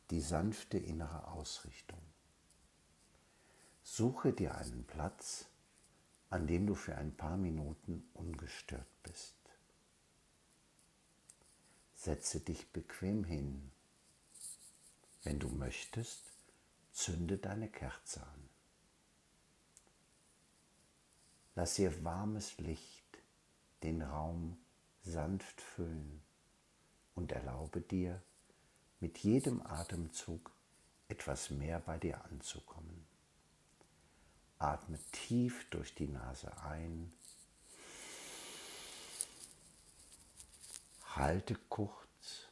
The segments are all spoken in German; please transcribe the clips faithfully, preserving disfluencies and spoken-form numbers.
die sanfte innere Ausrichtung. Suche dir einen Platz, an dem du für ein paar Minuten ungestört bist. Setze dich bequem hin. Wenn du möchtest, zünde deine Kerze an. Lass ihr warmes Licht den Raum sanft füllen und erlaube dir, mit jedem Atemzug etwas mehr bei dir anzukommen. Atme tief durch die Nase ein, halte kurz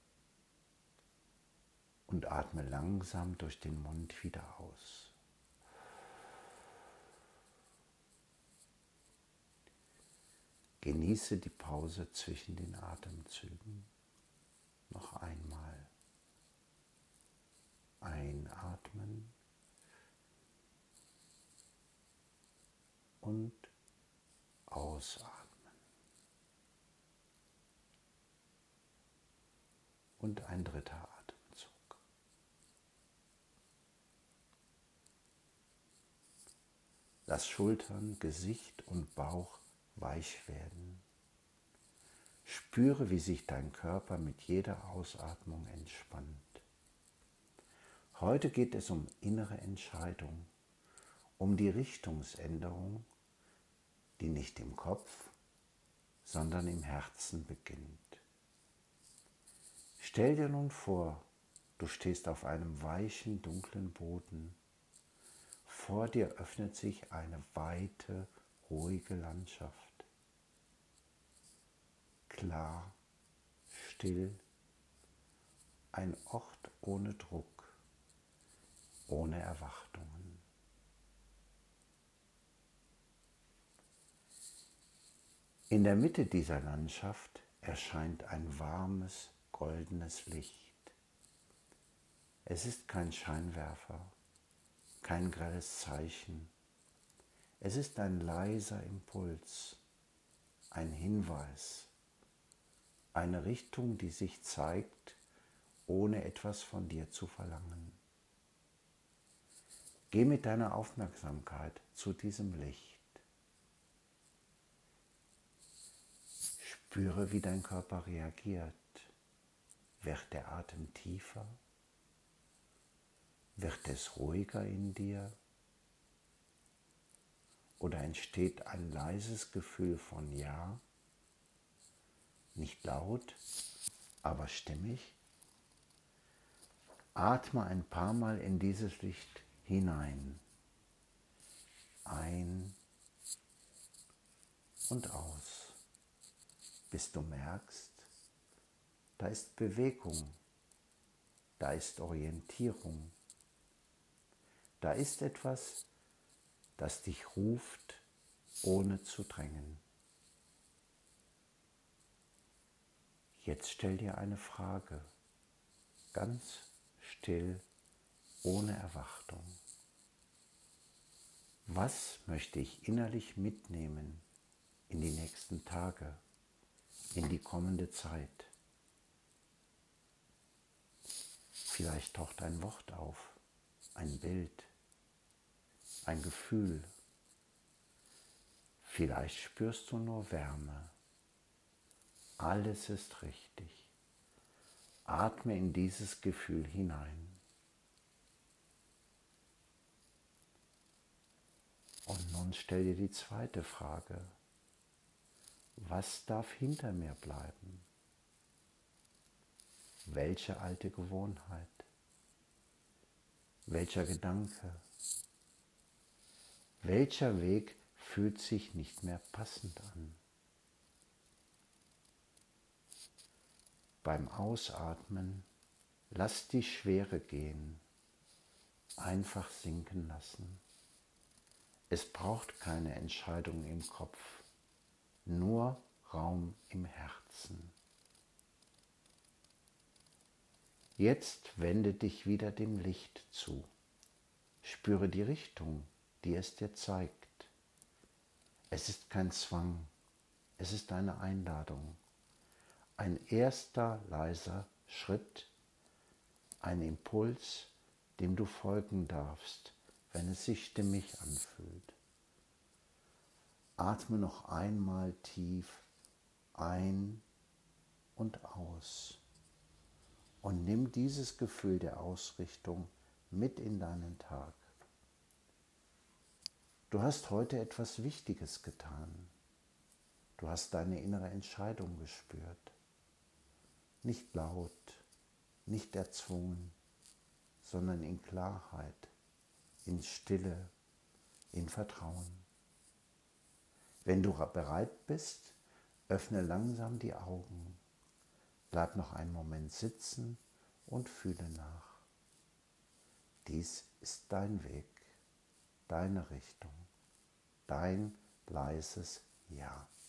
und atme langsam durch den Mund wieder aus. Genieße die Pause zwischen den Atemzügen. Noch einmal. Einatmen und ausatmen. Und ein dritter Atemzug. Lass Schultern, Gesicht und Bauch weich werden. Spüre, wie sich dein Körper mit jeder Ausatmung entspannt. Heute geht es um innere Entscheidung, um die Richtungsänderung, die nicht im Kopf, sondern im Herzen beginnt. Stell dir nun vor, du stehst auf einem weichen, dunklen Boden. Vor dir öffnet sich eine weite, ruhige Landschaft. Klar, still, ein Ort ohne Druck, ohne Erwartungen. In der Mitte dieser Landschaft erscheint ein warmes, goldenes Licht. Es ist kein Scheinwerfer, kein grelles Zeichen. Es ist ein leiser Impuls, ein Hinweis, eine Richtung, die sich zeigt, ohne etwas von dir zu verlangen. Geh mit deiner Aufmerksamkeit zu diesem Licht. Spüre, wie dein Körper reagiert. Wird der Atem tiefer? Wird es ruhiger in dir? Oder entsteht ein leises Gefühl von Ja? Nicht laut, aber stimmig? Atme ein paar Mal in dieses Licht hinein. Ein und aus, bis du merkst, da ist Bewegung, da ist Orientierung, da ist etwas, das dich ruft, ohne zu drängen. Jetzt stell dir eine Frage, ganz still, ohne Erwartung. Was möchte ich innerlich mitnehmen in die nächsten Tage, in die kommende Zeit? Vielleicht taucht ein Wort auf, ein Bild, ein Gefühl. Vielleicht spürst du nur Wärme. Alles ist richtig. Atme in dieses Gefühl hinein. Und nun stell dir die zweite Frage. Was darf hinter mir bleiben? Welche alte Gewohnheit? Welcher Gedanke? Welcher Weg fühlt sich nicht mehr passend an? Beim Ausatmen lass die Schwere gehen, einfach sinken lassen. Es braucht keine Entscheidung im Kopf, nur Raum im Herzen. Jetzt wende dich wieder dem Licht zu. Spüre die Richtung, die es dir zeigt. Es ist kein Zwang, es ist eine Einladung. Ein erster leiser Schritt, ein Impuls, dem du folgen darfst, wenn es sich stimmig anfühlt. Atme noch einmal tief ein und aus und nimm dieses Gefühl der Ausrichtung mit in deinen Tag. Du hast heute etwas Wichtiges getan. Du hast deine innere Entscheidung gespürt. Nicht laut, nicht erzwungen, sondern in Klarheit, in Stille, in Vertrauen. Wenn du bereit bist, öffne langsam die Augen. Bleib noch einen Moment sitzen und fühle nach. Dies ist dein Weg, deine Richtung, dein leises Ja.